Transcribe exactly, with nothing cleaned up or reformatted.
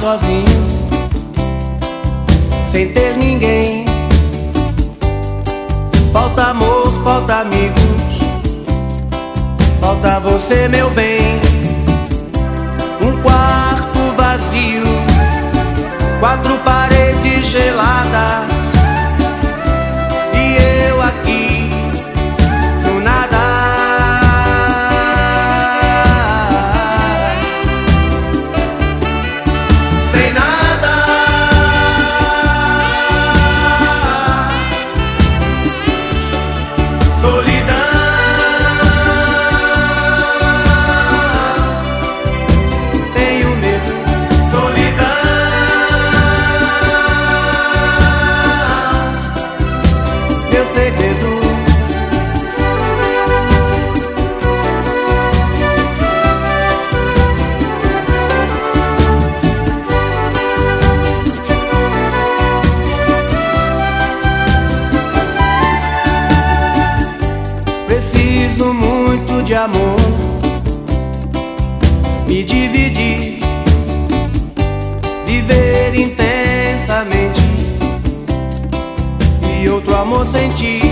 sozinho, sem ter ninguém. Falta amor, falta amigos, falta você, meu bem. Um quarto vazio, quatro paredes geladas, e eu aqui no nada. Sem nada, solidão. Tenho medo, solidão. Meu segredo. Preciso muito de amor, me dividir, viver intensamente e outro amor sentir.